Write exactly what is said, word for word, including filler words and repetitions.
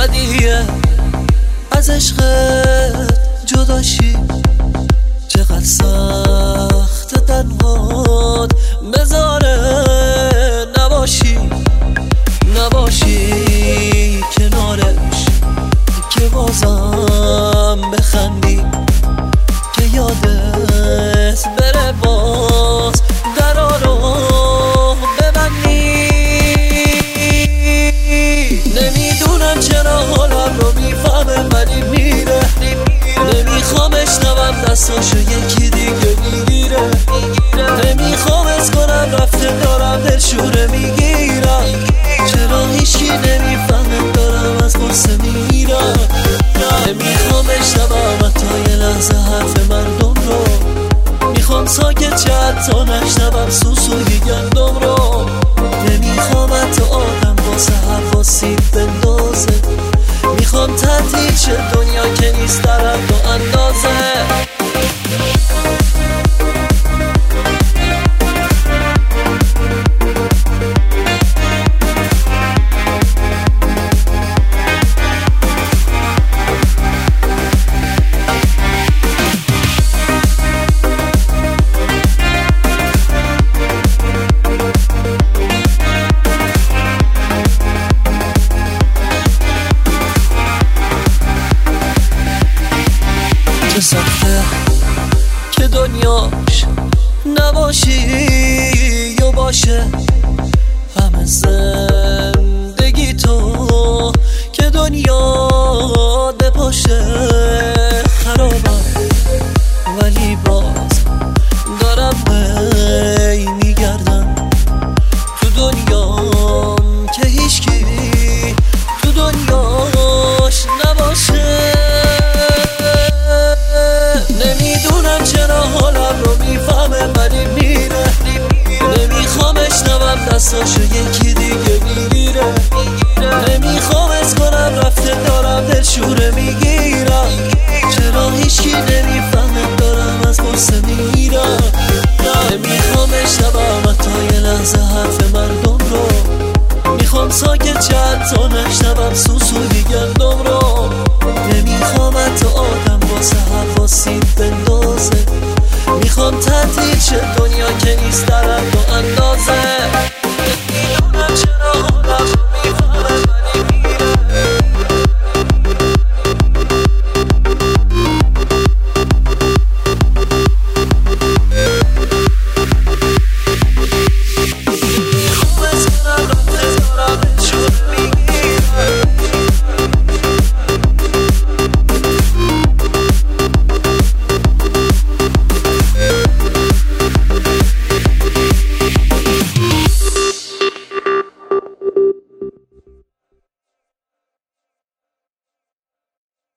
بدیه از عشقت جداشی، چقدر سخت تنهات بذاره نباشی نباشی کنارش، که بازم بخندی، که یادت بره باز درا رو ببندی. نمیدونم چرا حالم رو میفهمه ولی میره، نمیخوام اشنوم دستاشو یکی دیگه میگیره، نمیخوام از کنم رفته دارم دلشوره میگیرم، چرا هیچکی نمیفهمه دارم از غصه میرم. نمیخوام اشنوم حتی یه لحظه حرف مردم رو، میخوام ساکت شد تا نشنوم سوسوی گندم رو، نمیخوام حتی آدم واسه حرفا سیب بندازه، میخوام تعطیل شه دنیا که نیست در حد و اندازه. چه سخته که دنیاش نباشی یا باشه، همه زندگی تو که دنیا بپاشه. خرابم ولی باز دارم بی میگردم تو دنیام که هیچکی تو دنیاش نباشه. نمیدونم چرا حالم رو میفهمه ولی میره، نمیخوام اشنوم دستاشو یکی دیگه میگیره، نمیخوام از کنم رفته دارم دلشوره میگیرم، چرا هیچکی نمیفهمه دارم از غصه میرم. نمیخوام اشنوم حتی یه لحظه حرف مردم رو، میخوام ساکت شد تا نشنوم سوسوی گندم رو، نمیخوام حتی آدم واسه حرفا سیب بندازه، میخوام تعطیل شه دنیا که نیست در حد و اندازه.